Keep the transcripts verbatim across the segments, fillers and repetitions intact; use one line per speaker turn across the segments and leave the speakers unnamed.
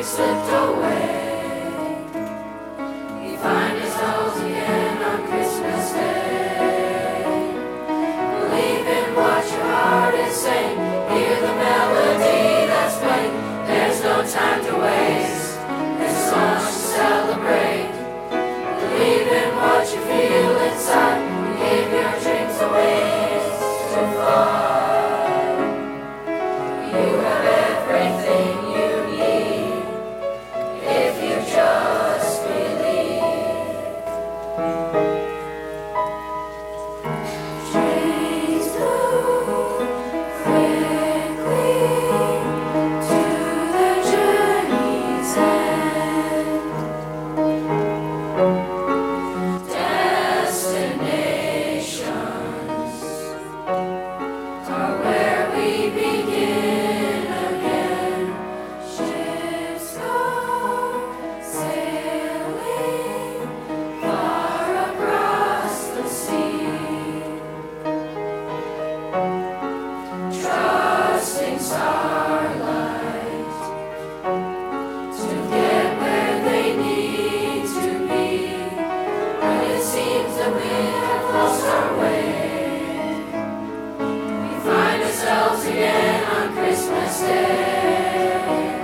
slipped away. We find ourselves again on Christmas Day. Believe in what your heart is saying. Hear the melody that's playing. There's no time to waste. There's so much to celebrate. Believe in what you feel inside. Give your dreams a wings to fly. You have everything you need if you just believe. Trains move quickly to the journey's end. Destinations are where we begin again. Ships go sailing far across the sea, trusting starlight to get where they need to be. But it seems that we have lost our way. We find ourselves again on Christmas Day.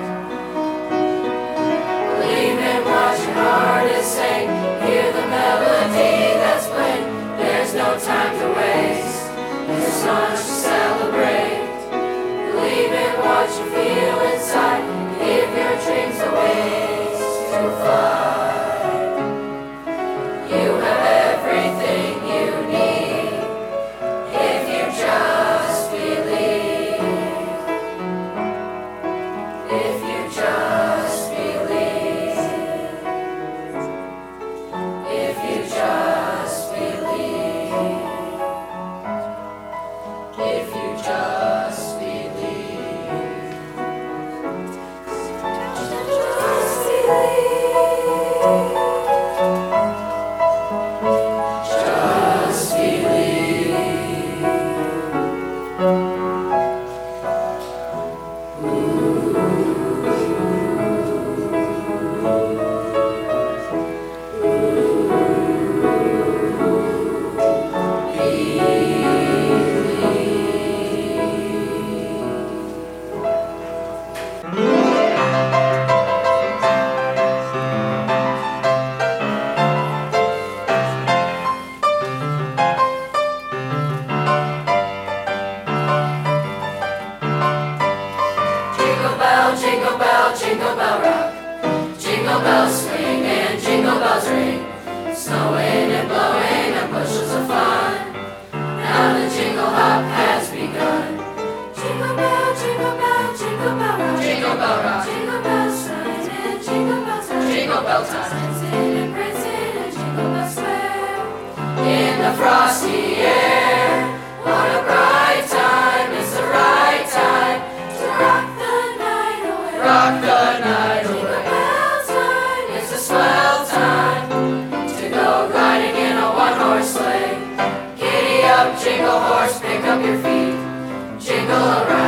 Believe in what your heart is saying. Hear the melody that's playing. There's no time to waste. There's so much to celebrate. Believe in what you feel inside. Give your dreams a wings to fly. You have everything you need if you just believe. If you just believe. If you just believe. If you just believe. Just believe. Just Jingle bell, jingle bell, jingle bell rock. Jingle bells swing and jingle bells ring. Snowing and blowing and bushels of fun. Now the jingle hop has begun. Jingle bell, jingle bell, jingle bell rock. Jingle bell rock. Jingle bells chime and jingle bells time. Jingle bell time. Dancing and prancing and jingle bells square. In the frosty air. What a bright time. It's the right time to rock the night away. Rock the night away. Jingle bell time. It's a swell time to go riding in a one-horse sleigh. Giddy up, jingle horse, pick up your feet. Jingle around.